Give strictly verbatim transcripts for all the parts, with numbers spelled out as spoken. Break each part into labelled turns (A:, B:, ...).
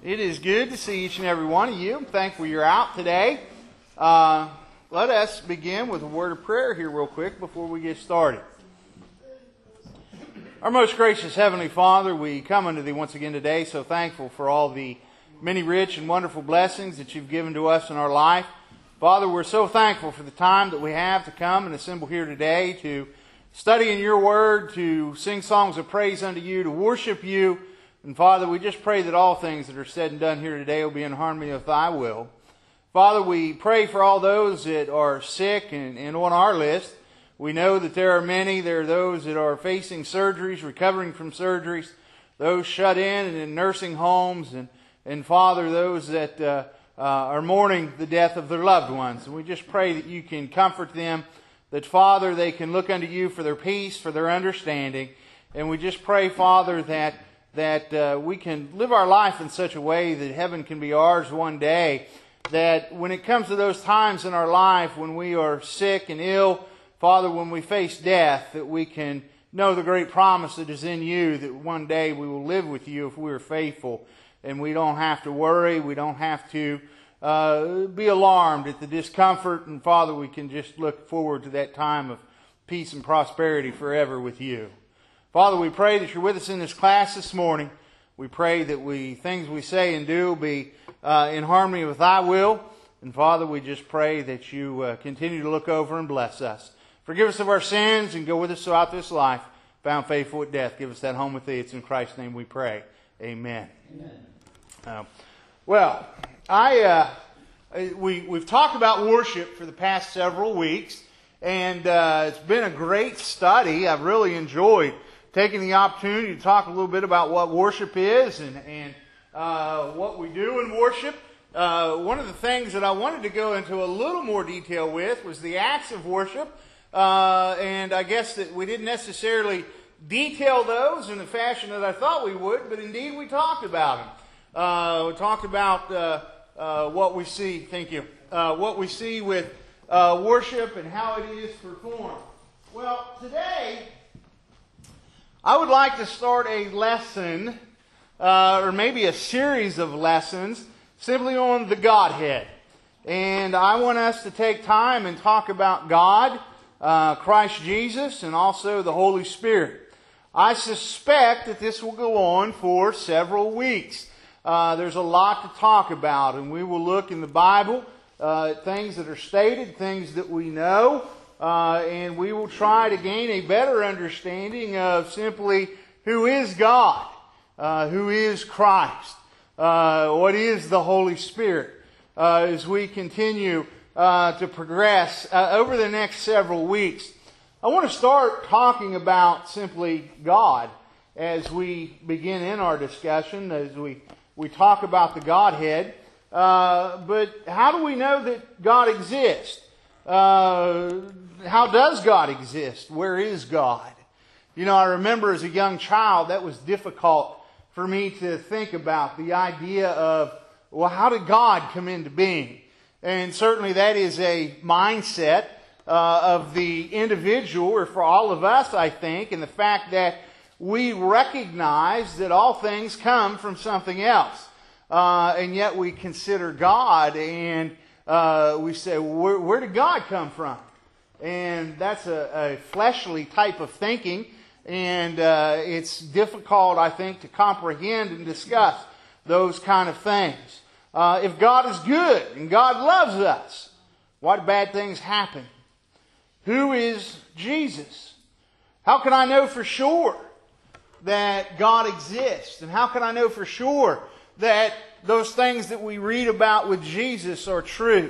A: It is good to see each and every one of you. I'm thankful you're out today. Uh, let us begin with a word of prayer here real quick before we get started. Our most gracious Heavenly Father, we come unto Thee once again today, so thankful for all the many rich and wonderful blessings that You've given to us in our life. Father, we're so thankful for the time that we have to come and assemble here today to study in Your Word, to sing songs of praise unto You, to worship You. And Father, we just pray that all things that are said and done here today will be in harmony with Thy will. Father, we pray for all those that are sick and, and on our list. We know that there are many. There are those that are facing surgeries, recovering from surgeries, those shut in and in nursing homes, and, and Father, those that uh, uh, are mourning the death of their loved ones. And we just pray that You can comfort them, that Father, they can look unto You for their peace, for their understanding. And we just pray, Father, that that uh, we can live our life in such a way that heaven can be ours one day, that when it comes to those times in our life when we are sick and ill, Father, when we face death, that we can know the great promise that is in You, that one day we will live with You if we are faithful, and we don't have to worry, we don't have to uh, be alarmed at the discomfort, and Father, we can just look forward to that time of peace and prosperity forever with You. Father, we pray that You're with us in this class this morning. We pray that we things we say and do be uh, in harmony with Thy will. And Father, we just pray that You uh, continue to look over and bless us. Forgive us of our sins and go with us throughout this life. Found faithful at death, give us that home with Thee. It's in Christ's name we pray. Amen. Amen. Uh, well, I uh, we we've talked about worship for the past several weeks, and uh, it's been a great study. I've really enjoyed taking the opportunity to talk a little bit about what worship is and, and uh, what we do in worship. Uh, one of the things that I wanted to go into a little more detail with was the acts of worship. Uh, and I guess that we didn't necessarily detail those in the fashion that I thought we would, but indeed we talked about them. Uh, we talked about uh, uh, what we see, thank you, uh, what we see with uh, worship and how it is performed. Well, today I would like to start a lesson, uh, or maybe a series of lessons, simply on the Godhead. And I want us to take time and talk about God, uh, Christ Jesus, and also the Holy Spirit. I suspect that this will go on for several weeks. Uh, there's a lot to talk about, and we will look in the Bible uh, at things that are stated, things that we know, Uh, and we will try to gain a better understanding of simply who is God, uh, who is Christ, uh, what is the Holy Spirit, uh, as we continue uh, to progress uh, over the next several weeks. I want to start talking about simply God as we begin in our discussion, as we, we talk about the Godhead. Uh, but how do we know that God exists? Uh, how does God exist? Where is God? You know, I remember as a young child that was difficult for me to think about, the idea of, well, how did God come into being? And certainly that is a mindset uh, of the individual, or for all of us, I think, and the fact that we recognize that all things come from something else. Uh, and yet we consider God and Uh, we say, well, where, where did God come from? And that's a, a fleshly type of thinking, and uh, it's difficult, I think, to comprehend and discuss those kind of things. Uh, if God is good and God loves us, why do bad things happen? Who is Jesus? How can I know for sure that God exists? And how can I know for sure that those things that we read about with Jesus are true?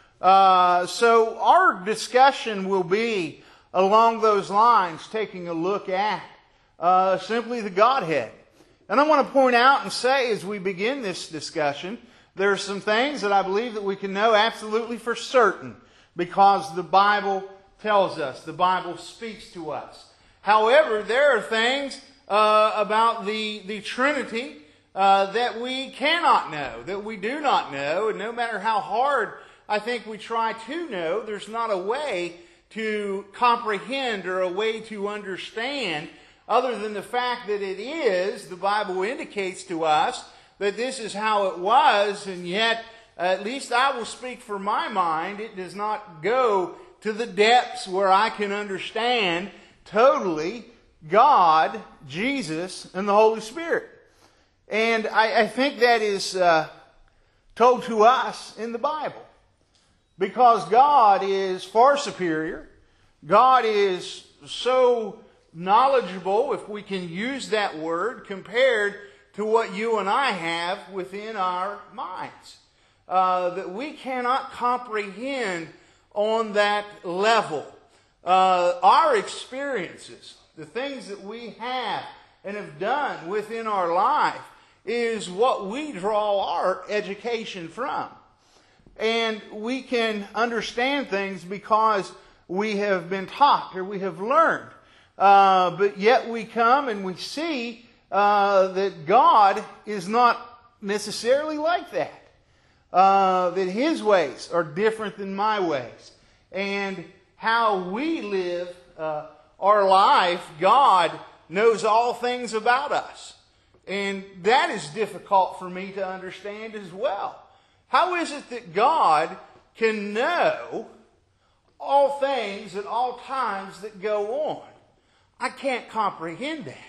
A: Uh, so our discussion will be along those lines, taking a look at uh, simply the Godhead. And I want to point out and say as we begin this discussion, there are some things that I believe that we can know absolutely for certain because the Bible tells us, the Bible speaks to us. However, there are things uh, about the, the Trinity Uh, that we cannot know, that we do not know, and no matter how hard I think we try to know, there's not a way to comprehend or a way to understand other than the fact that it is, the Bible indicates to us, that this is how it was, and yet, at least I will speak for my mind, it does not go to the depths where I can understand totally God, Jesus, and the Holy Spirit. And I, I think that is uh, told to us in the Bible. Because God is far superior. God is so knowledgeable, if we can use that word, compared to what you and I have within our minds. Uh, that we cannot comprehend on that level. Uh, our experiences, the things that we have and have done within our life, is what we draw our education from. And we can understand things because we have been taught or we have learned. Uh, but yet we come and we see uh, that God is not necessarily like that. Uh, that His ways are different than my ways. And how we live uh, our life, God knows all things about us. And that is difficult for me to understand as well. How is it that God can know all things at all times that go on? I can't comprehend that.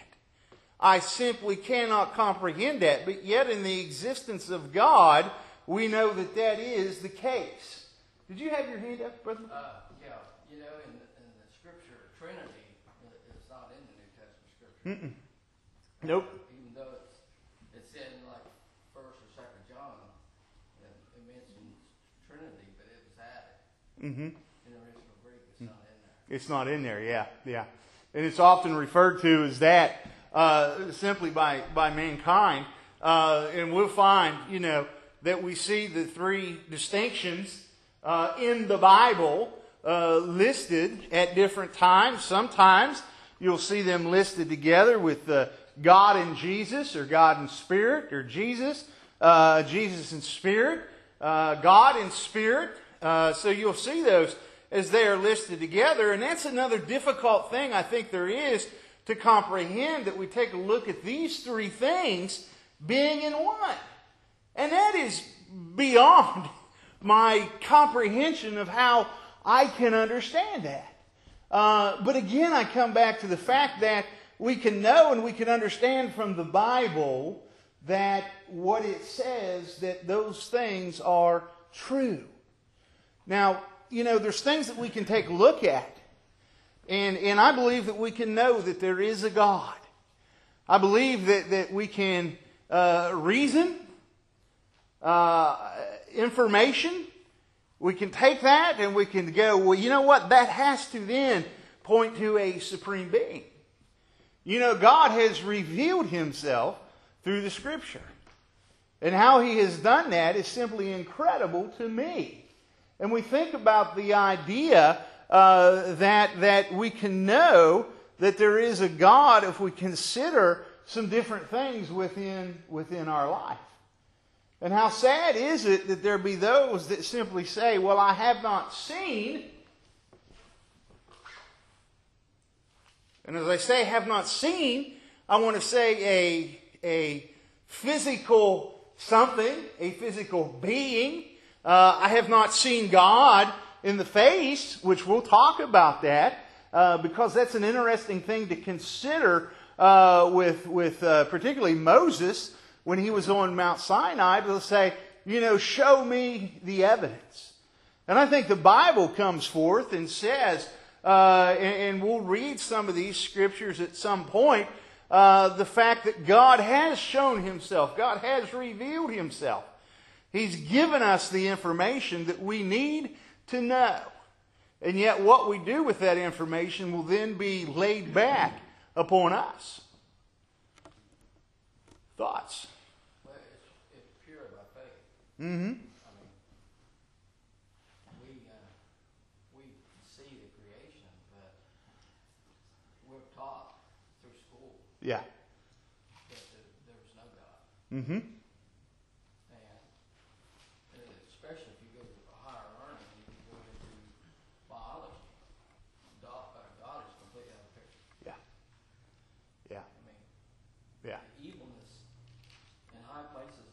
A: I simply cannot comprehend that. But yet in the existence of God, we know that that is the case. Did you have your hand up, Brother?
B: Uh, yeah. You know, in the, in the Scripture, Trinity is not in the New Testament Scripture.
A: Mm-mm. Nope.
B: Even though it's, it's in like First or Second John, it, it mentions Trinity, but it was added.
A: Mm-hmm.
B: In the original Greek, it's not in there.
A: It's not in there, yeah, yeah. And it's often referred to as that uh, simply by, by mankind. Uh, and we'll find, you know, that we see the three distinctions uh, in the Bible uh, listed at different times. Sometimes you'll see them listed together with uh, God and Jesus, or God and Spirit, or Jesus, uh, Jesus and Spirit, uh, God and Spirit. Uh, so you'll see those as they are listed together. And that's another difficult thing I think there is to comprehend, that we take a look at these three things being in one. And that is beyond my comprehension of how I can understand that. Uh, but again, I come back to the fact that we can know and we can understand from the Bible that what it says, that those things are true. Now, you know, there's things that we can take a look at. And, and I believe that we can know that there is a God. I believe that, that we can uh, reason Uh, information. We can take that and we can go, well, you know what? That has to then point to a supreme being. You know, God has revealed Himself through the Scripture. And how He has done that is simply incredible to me. And we think about the idea uh, that, that we can know that there is a God if we consider some different things within, within our life. And how sad is it that there be those that simply say, well, I have not seen. And as I say, have not seen, I want to say a, a physical something, a physical being. Uh, I have not seen God in the face, which we'll talk about that, uh, because that's an interesting thing to consider uh, with, with uh, particularly Moses, when he was on Mount Sinai, to say, you know, show me the evidence. And I think the Bible comes forth and says, uh, and, and we'll read some of these scriptures at some point, uh, the fact that God has shown Himself. God has revealed Himself. He's given us the information that we need to know. And yet what we do with that information will then be laid back upon us. Thoughts? Mm-hmm.
B: I mean, we uh, we see the creation, but we're taught through school.
A: Yeah.
B: That there was no God.
A: Mm-hmm.
B: And especially if you go to higher learning, you can go into biology. God, uh, God is completely out of the picture.
A: Yeah. Yeah.
B: I mean,
A: yeah.
B: the evilness in high places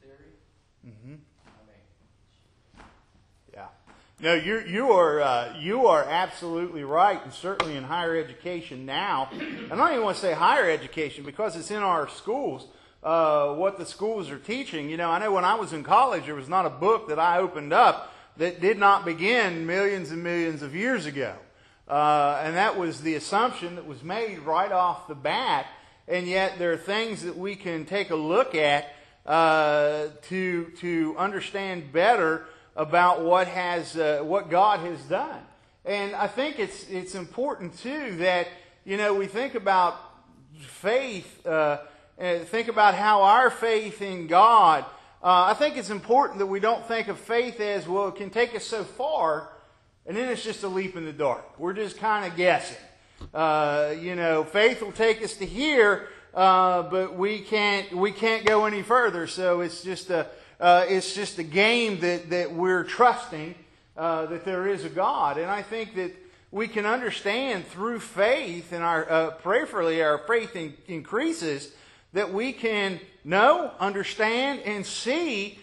B: theory.
A: Mm-hmm.
B: I mean,
A: Yeah. No, you you are uh, you are absolutely right, and certainly in higher education now. I don't even want to say higher education because it's in our schools. Uh, what the schools are teaching. You know, I know when I was in college, there was not a book that I opened up that did not begin millions and millions of years ago, uh, and that was the assumption that was made right off the bat. And yet, there are things that we can take a look at uh, to to understand better about what has uh, what God has done. And I think it's it's important too that, you know, we think about faith, uh, and think about how our faith in God. Uh, I think it's important that we don't think of faith as, well, it can take us so far, and then it's just a leap in the dark. We're just kind of guessing. Uh, you know, faith will take us to here, uh, but we can't we can't go any further. So it's just a Uh, it's just a game that, that we're trusting uh, that there is a God. And I think that we can understand through faith, and our uh, prayerfully our faith in, increases, that we can know, understand, and see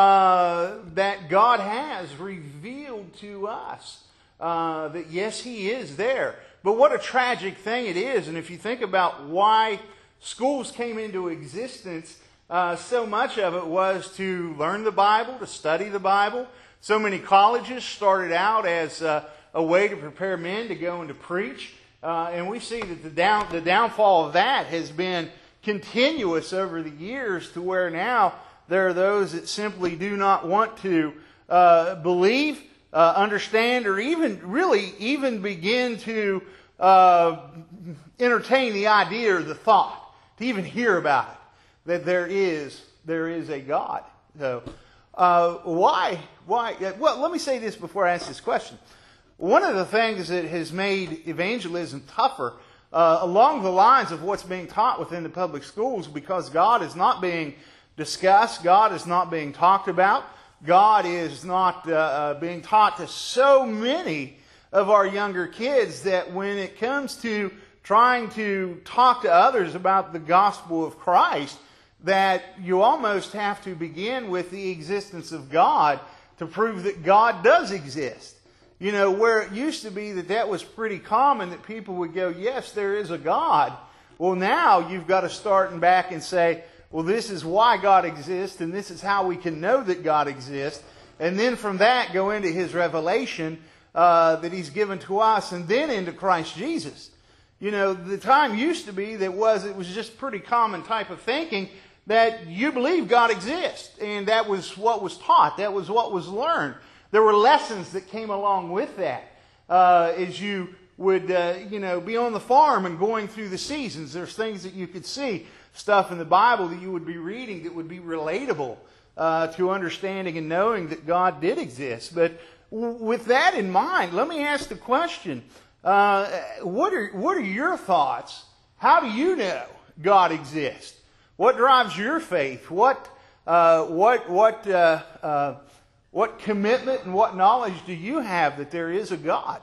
A: uh, that God has revealed to us uh, that yes, He is there. But what a tragic thing it is. And if you think about why schools came into existence, Uh, so much of it was to learn the Bible, to study the Bible. So many colleges started out as uh, a way to prepare men to go and to preach. Uh, and we see that the down the downfall of that has been continuous over the years, to where now there are those that simply do not want to uh, believe, uh, understand, or even really even begin to uh, entertain the idea or the thought, to even hear about it, that there is there is a God. So, uh, why why? Well, let me say this before I ask this question. One of the things that has made evangelism tougher, uh, along the lines of what's being taught within the public schools, because God is not being discussed, God is not being talked about, God is not uh, being taught to so many of our younger kids, that when it comes to trying to talk to others about the gospel of Christ, that you almost have to begin with the existence of God to prove that God does exist. You know, where it used to be that that was pretty common, that people would go, yes, there is a God. Well, now you've got to start and back and say, well, this is why God exists, and this is how we can know that God exists. And then from that go into His revelation uh, that He's given to us, and then into Christ Jesus. You know, the time used to be that was, it was just pretty common type of thinking that you believe God exists. And that was what was taught. That was what was learned. There were lessons that came along with that. Uh, as you would, uh, you know, be on the farm and going through the seasons, there's things that you could see, stuff in the Bible that you would be reading that would be relatable uh, to understanding and knowing that God did exist. But w- with that in mind, let me ask the question, uh, what are, what are your thoughts? How do you know God exists? What drives your faith? What, uh, what, what, uh, uh, what commitment and what knowledge do you have that there is a God?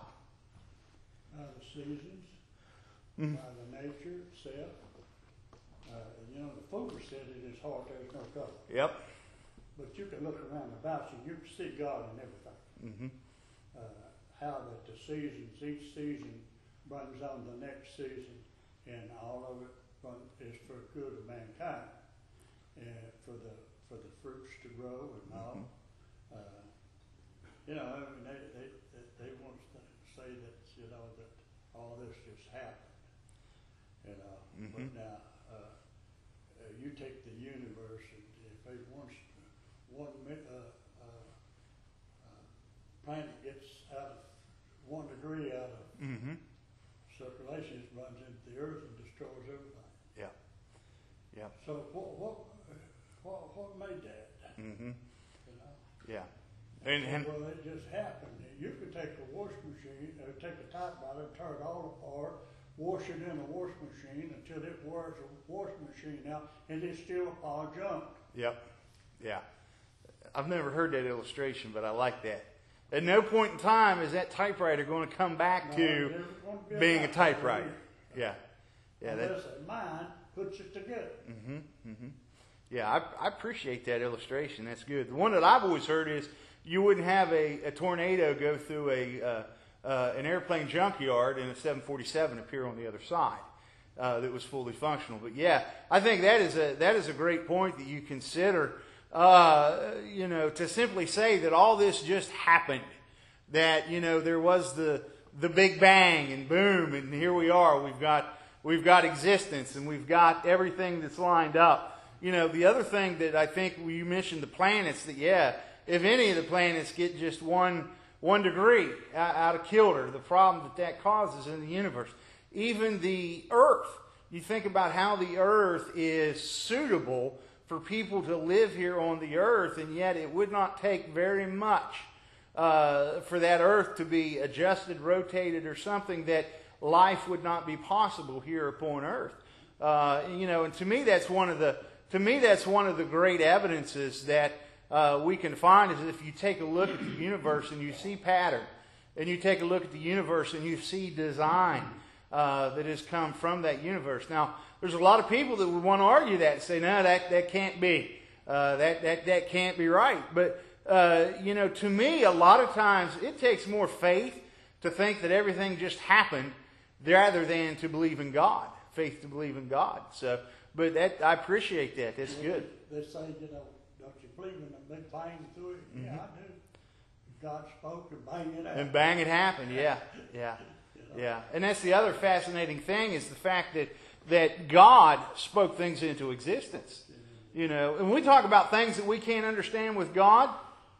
C: By the seasons, mm-hmm. by the nature itself. Uh, you know, the Fuller said it is hard, there's no color.
A: Yep.
C: But you can look around about you, you can see God in everything.
A: Mm-hmm.
C: Uh, how that the seasons, each season brings on the next season, and all of it is for the good of mankind, and for the for the fruits to grow and all. Mm-hmm. Uh, you know, I mean, they they they, they want to say that, you know, that all this just happened, you know. Mm-hmm. But now, uh, uh, you take the universe, and if they once one uh, uh, uh, planet gets out of one degree out of mm-hmm. circulation, it runs into the earth and destroys everything.
A: Yeah. Yeah.
C: So what what what, what made that?
A: Mm-hmm.
C: You know?
A: Yeah. And, and
C: well, it just happened. You could take a wash machine, or take a typewriter, tear it all apart, wash it in a wash machine until it wears a wash machine out, and it's still a pile of junk.
A: Yep. Yeah. I've never heard that illustration, but I like that. At no point in time is that typewriter going to come back
C: no,
A: to
C: be a
A: being
C: typewriter.
A: a typewriter. Yeah. Yeah.
C: Unless that mind puts it together.
A: Mm-hmm. Mm-hmm. Yeah, I, I appreciate that illustration. That's good. The one that I've always heard is you wouldn't have a, a tornado go through a uh, uh, an airplane junkyard and a seven forty-seven appear on the other side uh, that was fully functional. But yeah, I think that is a that is a great point that you consider. Uh, you know, to simply say that all this just happened, that you know there was the the Big Bang and boom, and here we are. We've got we've got existence, and we've got everything that's lined up. You know, the other thing that I think you mentioned the planets. That yeah, if any of the planets get just one one degree out of kilter, the problem that that causes in the universe, even the Earth. You think about how the Earth is suitable for people to live here on the earth, and yet it would not take very much uh, for that earth to be adjusted, rotated, or something that life would not be possible here upon earth. Uh, you know, and to me, that's one of the to me that's one of the great evidences that uh, we can find is if you take a look at the universe and you see pattern, and you take a look at the universe and you see design uh, that has come from that universe. Now, there's a lot of people that would want to argue that and say, no, that, that can't be. Uh, that, that, that can't be right. But, uh, you know, to me, a lot of times it takes more faith to think that everything just happened rather than to believe in God. Faith to believe in God. So, but that, I appreciate that. That's good.
C: They say, you know, don't you believe in the Big Bang Theory? Mm-hmm. Yeah, I do. God spoke and bang it happened.
A: And bang it happened, yeah. Yeah.
C: You know?
A: Yeah. And that's the other fascinating thing is the fact that that God spoke things into existence. You know, and when we talk about things that we can't understand with God,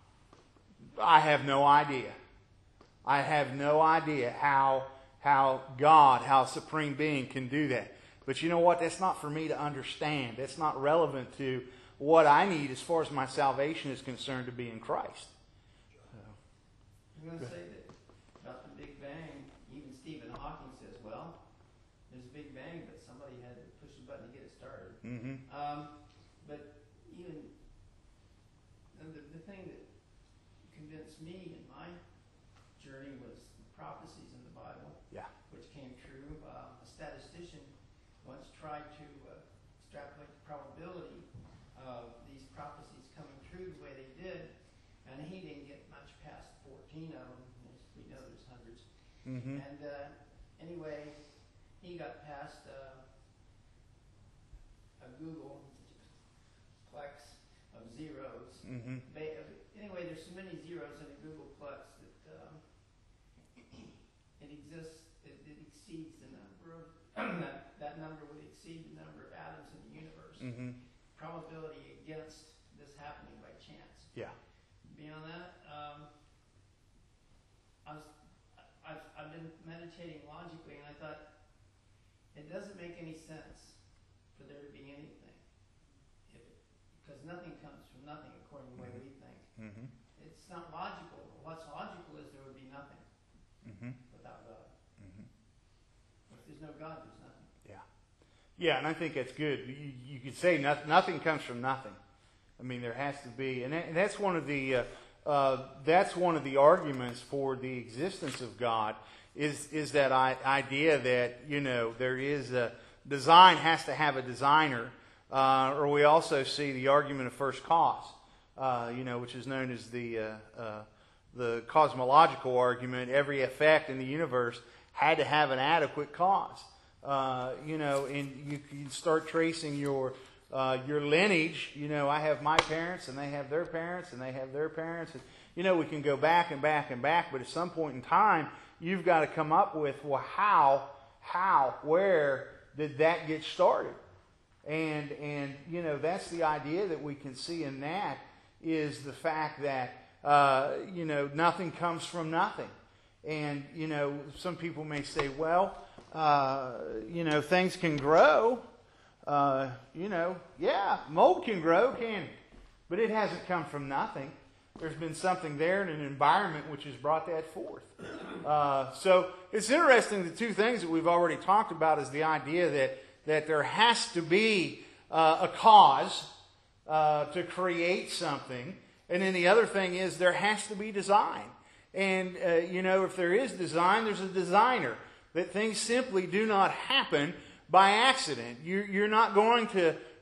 A: I have no idea. I have no idea how how God, how Supreme Being can do that. But you know what? That's not for me to understand. That's not relevant to what I need as far as my salvation is concerned to be in Christ. So.
B: I'm going to say that about the Big Bang, even Stephen Hawking says, well, there's a Big Bang, but somebody had to push the button to get it started.
A: Mm-hmm.
B: Um, but even the, the thing that convinced me in my journey was the prophecies in the Bible,
A: Yeah.
B: which came true. Uh, a statistician once tried to uh, extrapolate the probability of these prophecies coming true the way they did, and he didn't get much past fourteen of them. We know there's hundreds.
A: Mm-hmm.
B: And uh, anyway, he got past uh, a Google plex of zeros.
A: Mm-hmm.
B: Ba- Anyway, there's so many zeros in a Google plex that um, it exists. It, it exceeds the number of that, that number would exceed the number of atoms in the universe.
A: Mm-hmm.
B: Probability against this happening by chance.
A: Yeah.
B: Beyond that, um, I was, I've, I've been meditating logically, and I thought it doesn't make any sense for there to be anything, if it, because nothing comes from nothing according to the way we think.
A: Mm-hmm.
B: It's not logical. What's logical is there would be nothing
A: Mm-hmm.
B: without God.
A: Mm-hmm.
B: If there's no God, there's nothing.
A: Yeah. Yeah, and I think that's good. You, you could say nothing, nothing comes from nothing. I mean, there has to be, and, that, and that's one of the uh, uh, that's one of the arguments for the existence of God is is that I, idea that you know there is a design has to have a designer, uh, or we also see the argument of first cause, uh, you know, which is known as the uh, uh, the cosmological argument. Every effect in the universe had to have an adequate cause, uh, you know, and you can start tracing your Uh, your lineage. You know, I have my parents, and they have their parents, and they have their parents. And, you know, we can go back and back and back, but at some point in time, you've got to come up with, well, how, how, where did that get started? And, and you know, that's the idea that we can see in that is the fact that, uh, you know, nothing comes from nothing. And, you know, some people may say, well, uh, you know, things can grow. Uh, you know, yeah, mold can grow, can it? But it hasn't come from nothing. There's been something there in an environment which has brought that forth. Uh, so it's interesting, the two things that we've already talked about is the idea that, that there has to be uh, a cause uh, to create something. And then the other thing is there has to be design. And, uh, you know, if there is design, there's a designer. That things simply do not happen by accident. You're, you're not going to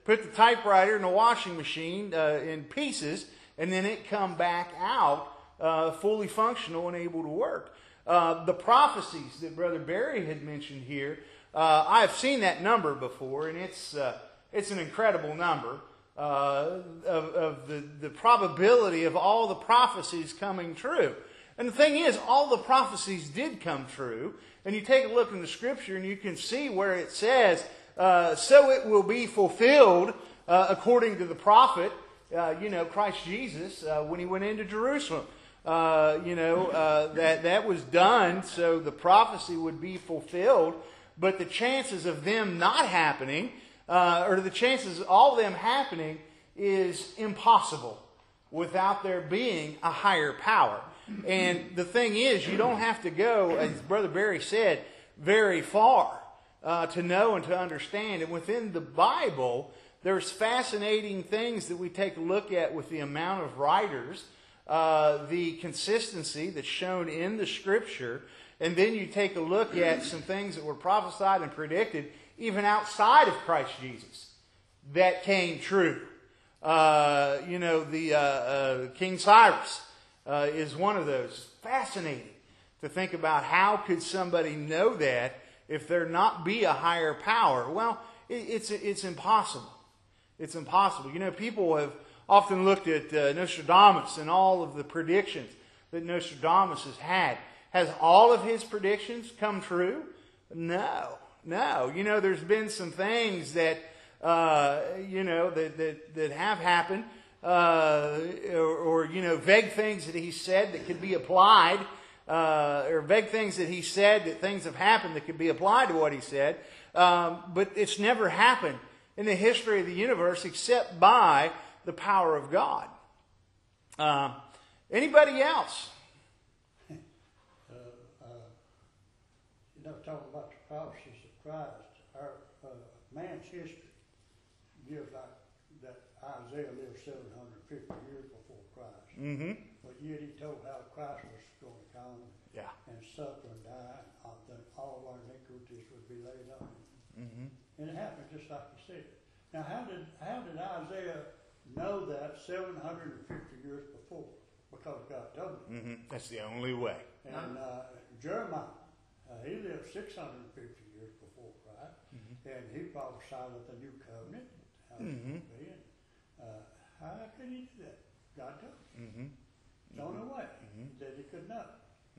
A: put the typewriter in the washing machine uh, in pieces, and then it come back out uh, fully functional and able to work. Uh, the prophecies that Brother Barry had mentioned here, uh, I have seen that number before, and it's uh, it's an incredible number uh, of, of the, the probability of all the prophecies coming true. And the thing is, all the prophecies did come true. And you take a look in the Scripture and you can see where it says, uh, so it will be fulfilled uh, according to the prophet, uh, you know, Christ Jesus, uh, when he went into Jerusalem. Uh, you know, uh, that, that was done so the prophecy would be fulfilled. But the chances of them not happening, uh, or the chances of all of them happening, is impossible without there being a higher power. And the thing is, you don't have to go, as Brother Barry said, very far uh, to know and to understand. And within the Bible, there's fascinating things that we take a look at with the amount of writers, uh, the consistency that's shown in the Scripture, and then you take a look at some things that were prophesied and predicted even outside of Christ Jesus that came true. Uh, you know, the uh, uh, King Cyrus Uh, is one of those. Fascinating to think about how could somebody know that if there not be a higher power. Well, it, it's it's impossible. It's impossible. You know, people have often looked at uh, Nostradamus and all of the predictions that Nostradamus has had. Has all of his predictions come true? No, no. You know, there's been some things that uh, you know that that, that have happened. Uh, or, or, you know, vague things that he said that could be applied, uh, or vague things that he said that things have happened that could be applied to what he said. Um, but it's never happened in the history of the universe except by the power of God. Uh, anybody else?
C: uh, uh, you know, talking about the prophecies of Christ, our uh, man's history gives like that Isaiah lived seven hundred fifty years before Christ.
A: Mm-hmm.
C: But yet he told how Christ was going to come
A: Yeah.
C: and suffer and die, and all, then all our iniquities would be laid on him.
A: Mm-hmm.
C: And it happened just like he said. Now, how did how did Isaiah know that seven hundred fifty years before? Because God told him.
A: Mm-hmm. That's the only way.
C: And uh, Jeremiah, uh, he lived six hundred fifty years before Christ,
A: Mm-hmm.
C: and he prophesied of the new covenant. How it
A: Mm-hmm.
C: would be. And, uh, how could he do that? God told him.
A: Mm-hmm.
C: It's the only way
A: Mhm.
C: that he could know.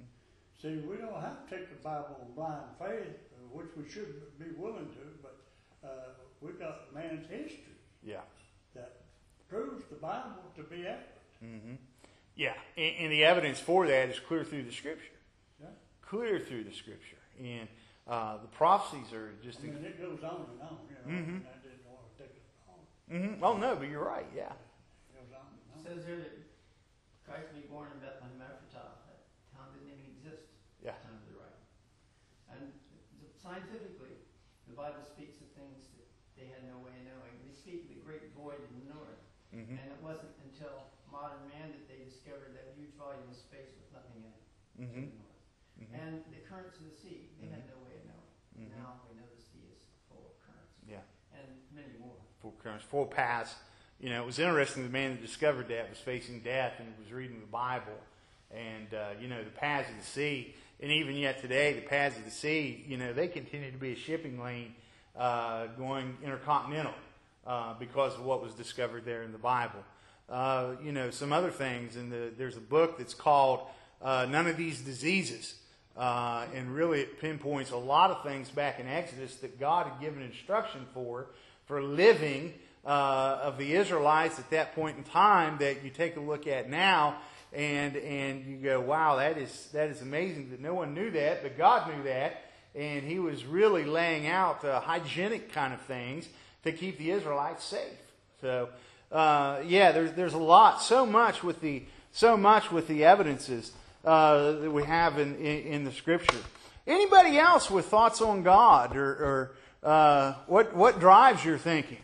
C: See, we don't have to take the Bible on blind faith, uh, which we should be willing to, but uh, we've got man's history
A: Yeah.
C: that proves the Bible to be accurate.
A: Mm-hmm. Yeah. And, and the evidence for that is clear through the Scripture.
C: Yeah?
A: Clear through the Scripture. And uh, the prophecies are just...
C: I mean, it goes on and on, you know,
A: Mhm.
C: and I didn't want to take it long.
A: Mm-hmm. Oh, no, but you're right. Yeah.
C: It goes on and
B: It
C: on.
B: says here that Christ be born in Bethlehem Ephratah. That town didn't even exist
A: Yeah.
B: at the time of the writing. And th- scientifically, the Bible speaks of things that they had no way of knowing. They speak of the great void in the north.
A: Mm-hmm.
B: And it wasn't until modern man that they discovered that huge volume of space with nothing in it
A: Mm-hmm.
B: to the north.
A: Mm-hmm.
B: And the currents of the sea, they had
A: Mhm.
B: no way of knowing.
A: Mhm.
B: Now we know the sea is full of currents.
A: Yeah.
B: And many more.
A: Full currents, full paths. You know, it was interesting. The man that discovered that was facing death and he was reading the Bible. And, uh, you know, the paths of the sea, and even yet today, the paths of the sea, you know, they continue to be a shipping lane uh, going intercontinental uh, because of what was discovered there in the Bible. Uh, you know, some other things. And the, there's a book that's called uh, None of These Diseases. Uh, and really it pinpoints a lot of things back in Exodus that God had given instruction for, for living uh, of the Israelites at that point in time that you take a look at now and and you go, wow, that is that is amazing that no one knew that, but God knew that. And he was really laying out uh, hygienic kind of things to keep the Israelites safe. So, uh, yeah, there's there's a lot, so much with the so much with the evidences uh, that we have in, in in the Scripture. Anybody else with thoughts on God, or, or uh, what what drives your thinking?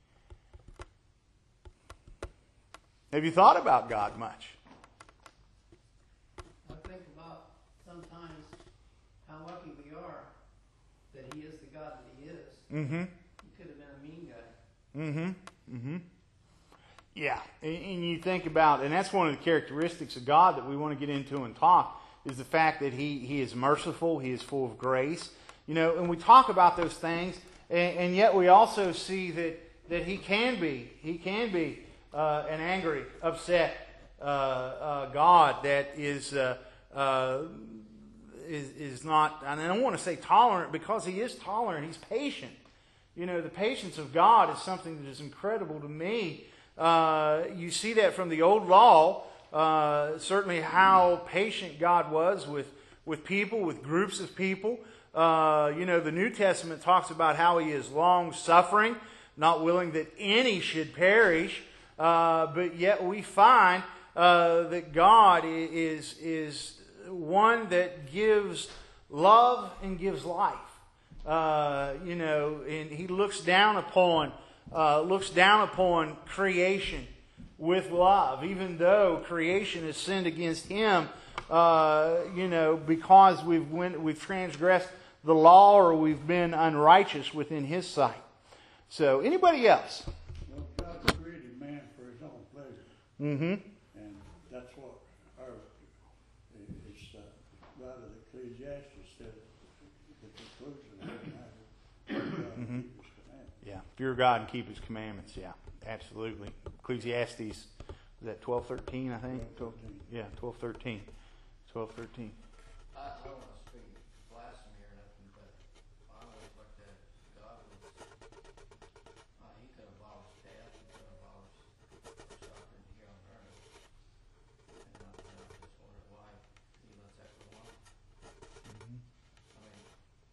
A: Have you thought about God much?
B: I think about sometimes how lucky we are that he is the God that he is.
A: Mm-hmm.
B: He could have been a mean guy.
A: Mm-hmm. Mm-hmm. Yeah, and, and you think about, and that's one of the characteristics of God that we want to get into and talk, is the fact that He He is merciful, He is full of grace. You know, and we talk about those things, and, and yet we also see that that He can be, He can be uh, an angry, upset uh, uh, God that is uh, uh, is is not. And I don't want to say tolerant, because He is tolerant. He's patient. You know, the patience of God is something that is incredible to me. Uh, you see that from the old law, uh, certainly how patient God was with, with people, with groups of people. Uh, you know, the New Testament talks about how He is long-suffering, not willing that any should perish. Uh, but yet we find uh, that God is, is one that gives love and gives life. Uh, you know, and He looks down upon uh, looks down upon creation with love, even though creation has sinned against Him. Uh, you know, because we've went, we've transgressed the law, or we've been unrighteous within His sight. So, anybody else?
C: Well, God created man for His own pleasure,
A: Mm-hmm.
C: and that's what our it's uh, right of Ecclesiastes said. The conclusion of the matter, God
A: Mm-hmm.
C: keep His commandments.
A: Yeah, fear God and keep His commandments. Yeah, absolutely. Ecclesiastes, is that twelve thirteen? I think.
C: twelve thirteen.
A: Yeah, twelve thirteen. Twelve thirteen.
D: I, I don't want to speak blasphemy or nothing, but I always looked at God was, uh, He could abolish death, He could abolish suffering here on earth. And I, and I just wondered why He lets that go on.
A: Mm-hmm.
D: I mean,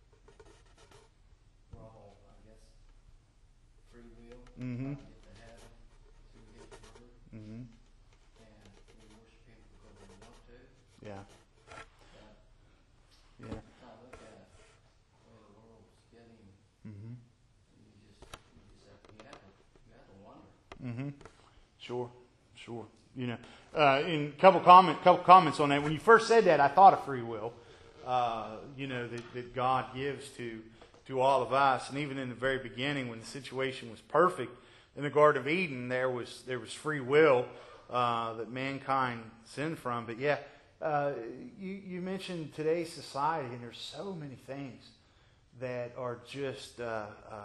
D: we're all, I guess, free will,
A: Mm-hmm.
D: trying to get to heaven through His word,
A: Mm-hmm.
D: and we worship Him because we want to.
A: Yeah.
D: But
A: Yeah.
D: I look at the way the world's getting.
A: Mm-hmm.
D: You just, you just have, you have to, you have to wonder.
A: Mm-hmm. Sure. Sure. You know, uh, in a couple comment, couple comments on that. When you first said that, I thought of free will. Uh, you know, that, that God gives to to all of us, and even in the very beginning, when the situation was perfect in the Garden of Eden, there was there was free will uh, that mankind sinned from. But yeah, uh, you you mentioned today's society, and there's so many things that are just. Uh,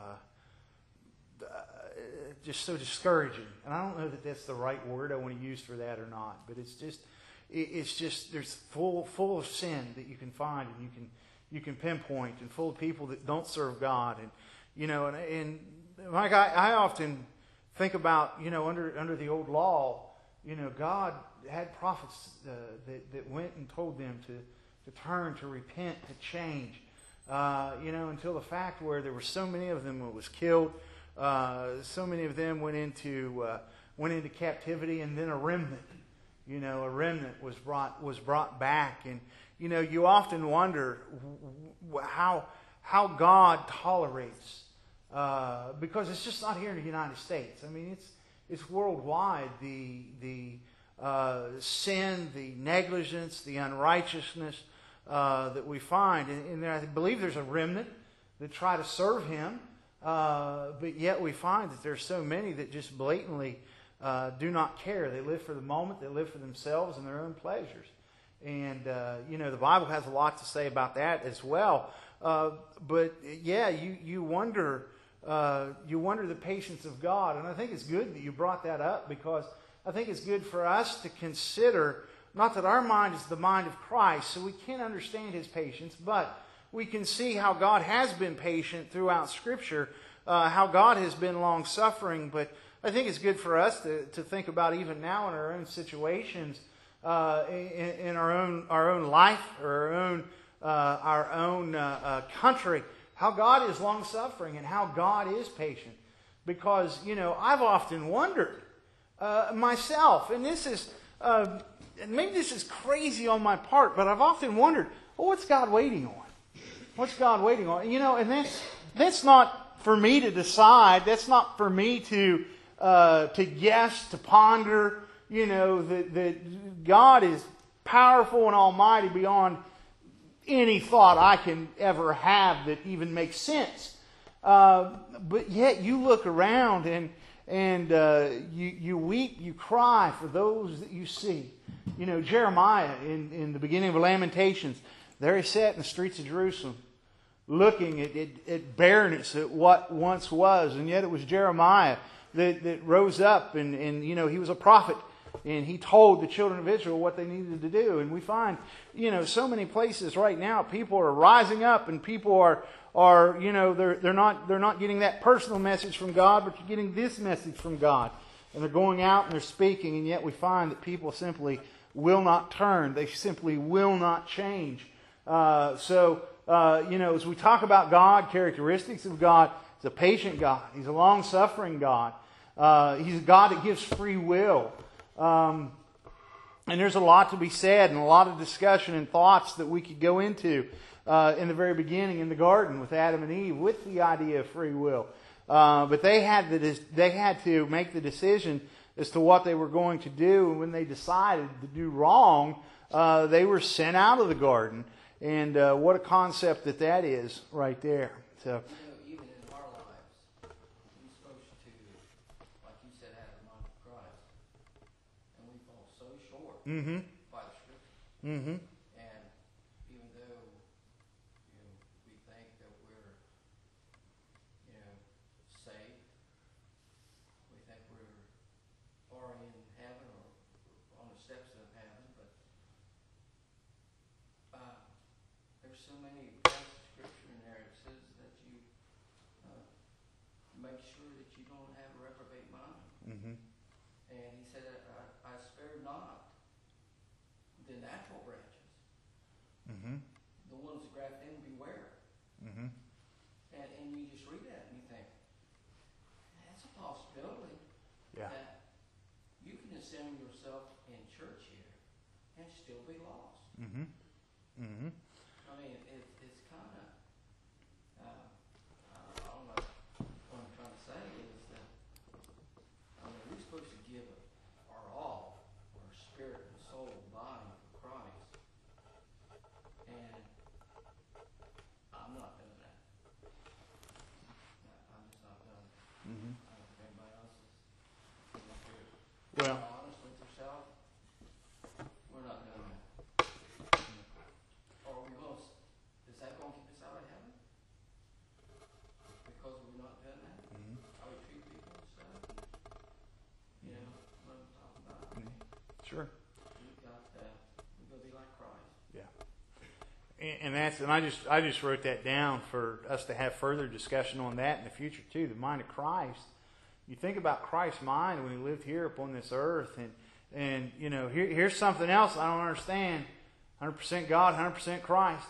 A: uh, just so discouraging, and I don't know that that's the right word I want to use for that or not. But it's just, it's just there's full full of sin that you can find, and you can you can pinpoint, and full of people that don't serve God, and you know, and and like I, I often think about, you know, under under the old law, you know, God had prophets uh, that that went and told them to to turn, to repent, to change, uh, you know, until the fact where there were so many of them that was killed. Uh, so many of them went into uh, went into captivity, and then a remnant, you know, a remnant was brought was brought back, and you know, you often wonder how how God tolerates, uh, because it's just not here in the United States. I mean, it's it's worldwide. The the uh, sin, the negligence, the unrighteousness uh, that we find, and, and there, I believe there's a remnant that try to serve Him. Uh, but yet we find that there's so many that just blatantly uh, do not care. They live for the moment. They live for themselves and their own pleasures. And, uh, you know, the Bible has a lot to say about that as well. Uh, but, yeah, you, you wonder uh, you wonder the patience of God. And I think it's good that you brought that up, because I think it's good for us to consider, not that our mind is the mind of Christ, so we can't understand His patience, but we can see how God has been patient throughout Scripture, uh, how God has been long-suffering. But I think it's good for us to, to think about, even now in our own situations, uh, in, in our own our own life, or our own uh, our own uh, uh, country, how God is long-suffering and how God is patient. Because, you know, I've often wondered uh, myself, and this is uh, maybe this is crazy on my part, but I've often wondered, well, what's God waiting on? What's God waiting on? You know, and that's that's not for me to decide. That's not for me to uh, to guess, to ponder. You know, that that God is powerful and almighty beyond any thought I can ever have that even makes sense. Uh, but yet you look around and and uh, you you weep, you cry for those that you see. You know, Jeremiah in, in the beginning of Lamentations, there he sat in the streets of Jerusalem, looking at, at, at barrenness, at what once was, and yet it was Jeremiah that, that rose up, and, and you know, he was a prophet, and he told the children of Israel what they needed to do. And we find, you know, so many places right now, people are rising up, and people are, are you know, they're they're not they're not getting that personal message from God, but you're getting this message from God, and they're going out and they're speaking, and yet we find that people simply will not turn. They simply will not change. Uh, so, uh, you know, as we talk about God, characteristics of God, He's a patient God. He's a long-suffering God. Uh, he's a God that gives free will. Um, and there's a lot to be said and a lot of discussion and thoughts that we could go into uh, in the very beginning in the garden with Adam and Eve with the idea of free will. Uh, but they had, the, they had to make the decision as to what they were going to do. And when they decided to do wrong, uh, they were sent out of the garden. And uh, what a concept that that is right there. So,
D: you know, even in our lives, we're supposed to, like you said, have the mind of Christ. And we fall so short
A: mm-hmm,
D: by the Scripture.
A: mm-hmm,
D: And even though, you know, we think that we're, you know, saved, we think we're already in heaven or on the steps of heaven, but uh, there's so many passages of Scripture in there. It says that you uh, make sure that you don't have a reprobate mind.
A: mm-hmm.
D: And he said, I, I spare not the natural branches,
A: Mm-hmm.
D: the ones that graft in, beware.
A: Mm-hmm.
D: And, and you just read that and you think, that's a possibility
A: Yeah.
D: that you can assemble yourself in church here and still be lost.
A: Mm-hmm. Mm-hmm.
D: I mean, it, it's kind of, uh, I don't know, what I'm trying to say is that, I mean, we're supposed to give our all, our spirit and soul and body for Christ. And I'm not doing that. I'm just not doing it.
A: Mm-hmm.
D: I don't know if anybody else is, if you're
A: Well,
D: honest with yourself, we're not doing that. Or are we going to, is that going to keep us out of heaven? Because we're not doing that?
A: Mhm.
D: How we treat people and stuff? You know, what I'm talking about? I mean,
A: sure.
D: we've got, uh, we've got to be like Christ.
A: And and that's and I just I just wrote that down for us to have further discussion on that in the future too. The mind of Christ. You think about Christ's mind when he lived here upon this earth, and and you know here here's something else I don't understand. one hundred percent God, one hundred percent Christ,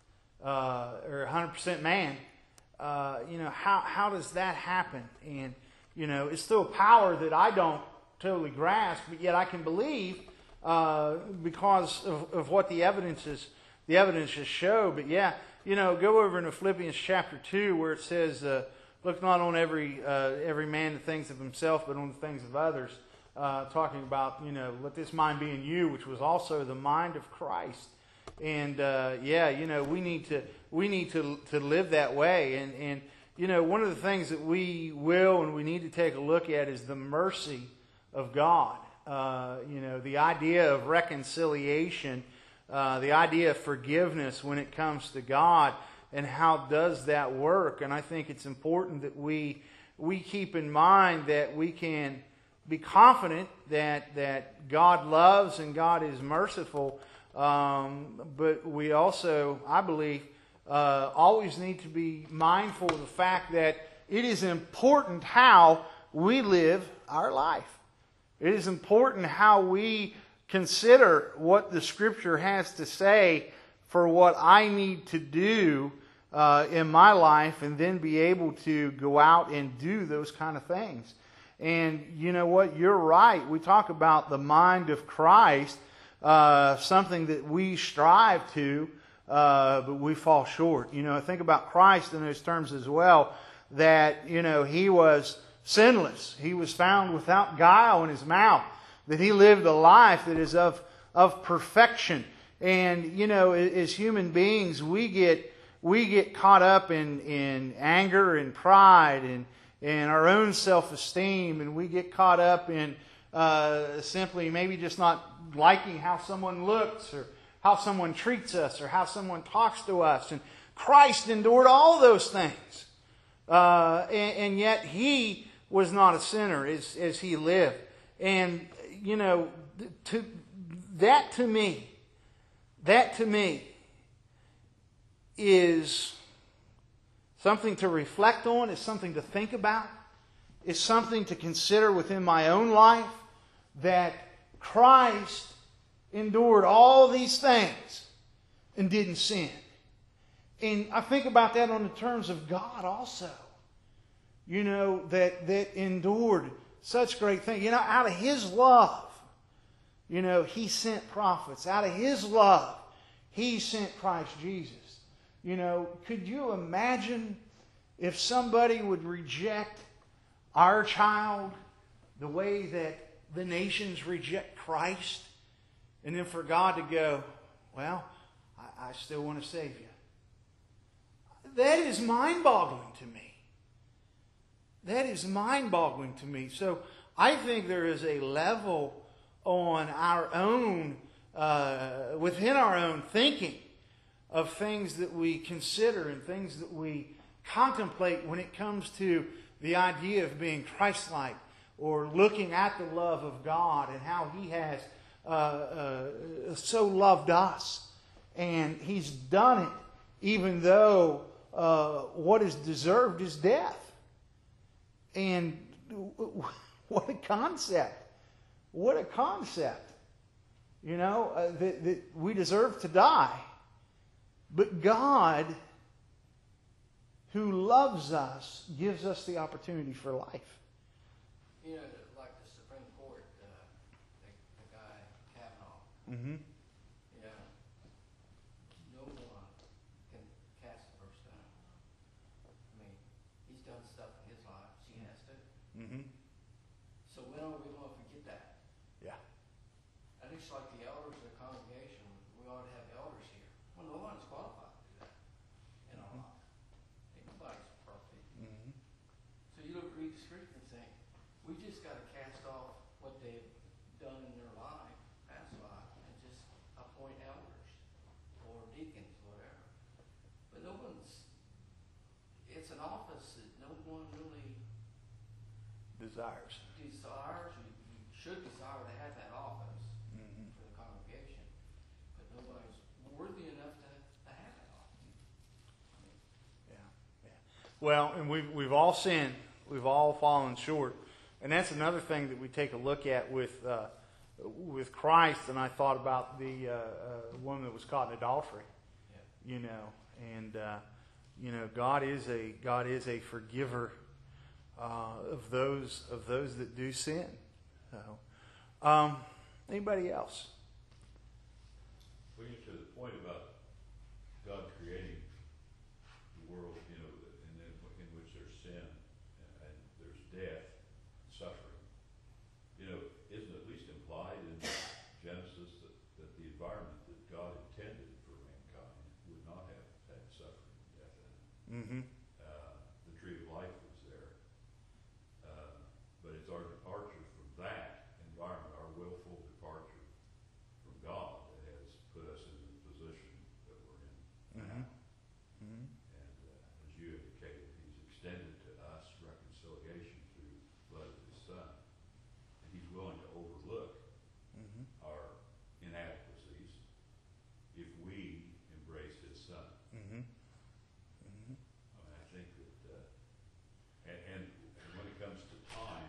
A: uh, or one hundred percent man. Uh, you know how how does that happen? And you know it's still a power that I don't totally grasp, but yet I can believe uh, because of, of what the evidence is. The evidence just show, but yeah, you know, go over into Philippians chapter two where it says, uh, "Look not on every uh, every man the things of himself, but on the things of others." Uh, talking about, you know, let this mind be in you, which was also the mind of Christ. And uh, yeah, you know, we need to we need to to live that way. And and you know, one of the things that we will and we need to take a look at is the mercy of God. Uh, you know, the idea of reconciliation. Uh, the idea of forgiveness when it comes to God, and how does that work? And I think it's important that we we keep in mind that we can be confident that that God loves and God is merciful, um, but we also, I believe, uh, always need to be mindful of the fact that it is important how we live our life. It is important how we consider what the Scripture has to say for what I need to do uh, in my life, and then be able to go out and do those kind of things. And you know what? You're right. We talk about the mind of Christ, uh, something that we strive to, uh, but we fall short. You know, think about Christ in those terms as well, that, you know, He was sinless. He was found without guile in His mouth. That He lived a life that is of, of perfection. And, you know, as human beings, we get we get caught up in, in anger and pride and, and our own self-esteem, and we get caught up in uh, simply maybe just not liking how someone looks or how someone treats us or how someone talks to us. And Christ endured all those things. Uh, and, and yet He was not a sinner as, as He lived. And, you know, to, that to me, that to me is something to reflect on, is something to think about, is something to consider within my own life, that Christ endured all these things and didn't sin. And I think about that on the terms of God also. You know, that, that endured such great things. You know, out of His love, you know, He sent prophets. Out of His love, He sent Christ Jesus. You know, could you imagine if somebody would reject our child the way that the nations reject Christ, and then for God to go, well, I, I still want to save you? That is mind-boggling to me. That is mind-boggling to me. So I think there is a level on our own, uh, within our own thinking, of things that we consider and things that we contemplate when it comes to the idea of being Christ-like, or looking at the love of God and how He has uh, uh, so loved us. And He's done it even though uh, what is deserved is death. And what a concept. What a concept. You know, uh, that, that we deserve to die. But God, who loves us, gives us the opportunity for life.
D: You know, like the Supreme Court, uh, the, the guy Kavanaugh.
A: Mm-hmm.
D: You know, no one can cast the first stone. I mean, he's done stuff in his life. She has to.
A: Mm-hmm.
D: So when are we going to forget that?
A: Yeah.
D: I think it's like the elders of the congregation. We ought to have elders here. Well, no one's qualified to do that in our life. Ain't nobody's perfect.
A: Mm-hmm.
D: So you look read the scripture and think, we just got to cast off what they've done in their life, past life, and just appoint elders or deacons, whatever. But no one's, it's an office that no one really
A: Desires.
D: desires. You, you should desire to have that office
A: Mm-hmm.
D: for the congregation, but nobody's worthy enough to, to have that office.
A: Yeah. Yeah. Well, and we've, we've all sinned. We've all fallen short. And that's another thing that we take a look at with uh, with Christ. And I thought about the uh, uh, woman that was caught in adultery.
D: Yeah.
A: You know, and uh, you know, God is a God is a forgiver uh, of those of those that do sin. So, um, anybody else?
E: Well, you to the point about God creating the world, you know, in, in which there's sin and, and there's death, suffering. You know, isn't at least implied in Genesis that, that the environment that God intended for mankind would not have had suffering and death in it.
A: Mm-hmm.
E: Uh, the tree of life was there. Uh, but it's our departure from that environment, our willful departure from God, that has put us in the position that we're in
A: Mm-hmm.
E: now.
A: Mm-hmm.
E: And uh, as you indicated, He's extended to us reconciliation through the blood of His Son. And He's willing to overlook
A: Mm-hmm.
E: our inadequacies if we embrace His Son.
A: Mm-hmm.
E: I, mean, I think that, uh, and, and, and when it comes to time,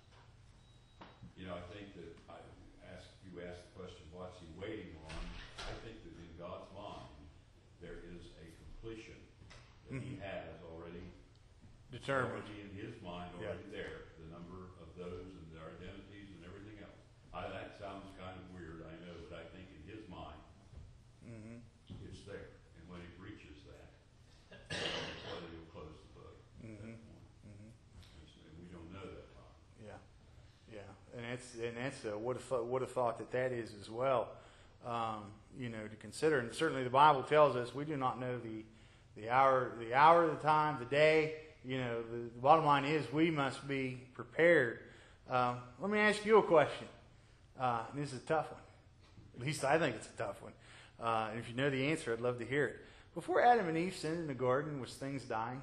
E: you know, I think that I ask you asked the question, what's He waiting on? I think that in God's mind, there is a completion that He
A: Mhm.
E: has already
A: Determined.
E: already in His mind,
A: Yeah.
E: already there, the number of those and their identities and everything else. I, that sounds kind of weird, I know, but I think in His mind,
A: Mm-hmm.
E: it's there. And when it reaches that, whether He'll close the book at
A: Mhm.
E: that point.
A: Mm-hmm.
E: And we don't know that time.
A: Yeah, yeah, and that's and that's uh, what a th- what a thought that that is as well. Um, you know, to consider, and certainly the Bible tells us we do not know the the hour, the hour of the time, the day. You know, the, the bottom line is we must be prepared. Um, let me ask you a question. Uh, and this is a tough one. At least I think it's a tough one. Uh, and if you know the answer, I'd love to hear it. Before Adam and Eve sinned in the garden, was things dying?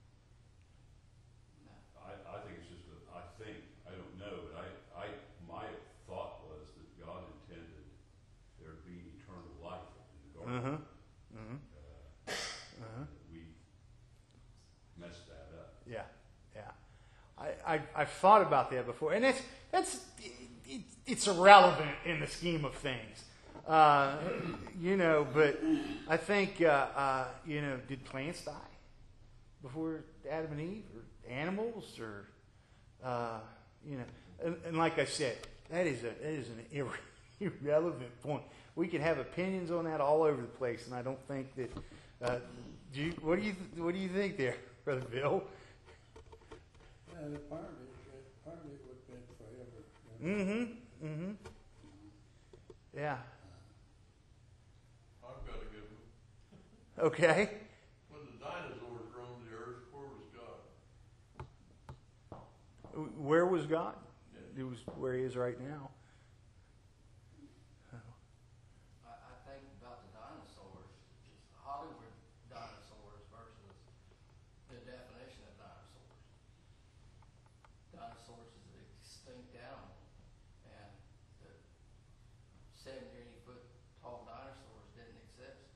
E: I, I think it's just, a, I think, I don't know, but I, I, my thought was that God intended there to be eternal life in the garden.
A: Uh-huh. Uh-huh.
E: Uh,
A: Uh-huh.
E: we messed that up.
A: Yeah, yeah. I, I, I've thought about that before. And that's, that's it, it's irrelevant in the scheme of things. Uh, you know, but I think, uh, uh, you know, did plants die before Adam and Eve, or animals, or, uh, you know, and, and like I said, that is a that is an irre- irrelevant point. We could have opinions on that all over the place, and I don't think that. Uh, do you, what do you what do you think there, Brother Bill?
C: Yeah, apparently, apparently it would have been forever.
A: Mm-hmm. Mm-hmm. Yeah.
F: I've got a good one.
A: Okay.
F: When the dinosaurs roamed the earth, where was God?
A: Where was God? It was where He is right now.
D: I, I think about the dinosaurs, Hollywood dinosaurs versus the definition of dinosaurs. Dinosaurs is an extinct animal, and the seventy or eighty foot tall dinosaurs didn't exist.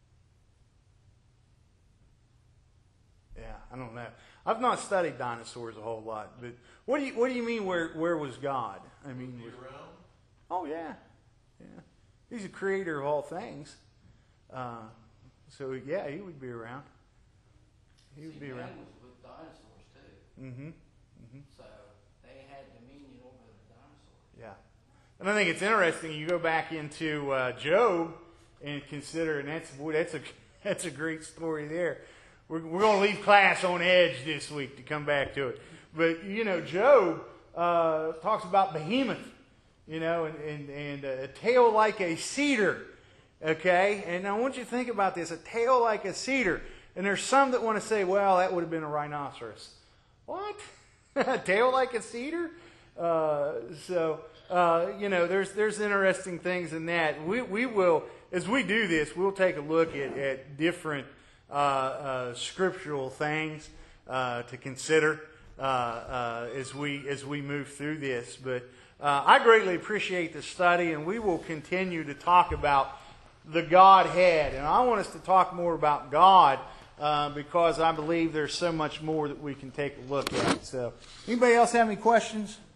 A: Yeah, I don't know. I've not studied dinosaurs a whole lot, but what do you what do you mean? Where where was God? I mean,
F: Was he
A: was,
F: around?
A: oh yeah, yeah. He's the creator of all things. Uh, so yeah, He would be around. He would
D: See,
A: be
D: man
A: around.
D: was with dinosaurs too,
A: Mm-hmm. Mm-hmm.
D: so they had dominion over the dinosaurs.
A: Yeah. And I think it's interesting. You go back into uh, Job and consider, and that's boy, that's a that's a great story there. We're we're going to leave class on edge this week to come back to it. But you know, Job uh, talks about Behemoth, you know, and and, and a tail like a cedar. Okay, and I want you to think about this: a tail like a cedar. And there's some that want to say, well, that would have been a rhinoceros. What? A tail like a cedar? Uh, so. Uh, you know, there's there's interesting things in that. We we will, as we do this, we'll take a look at, at different uh, uh, scriptural things uh, to consider uh, uh, as we as we move through this. But uh, I greatly appreciate the study, and we will continue to talk about the Godhead. And I want us to talk more about God uh, because I believe there's so much more that we can take a look at. So, anybody else have any questions?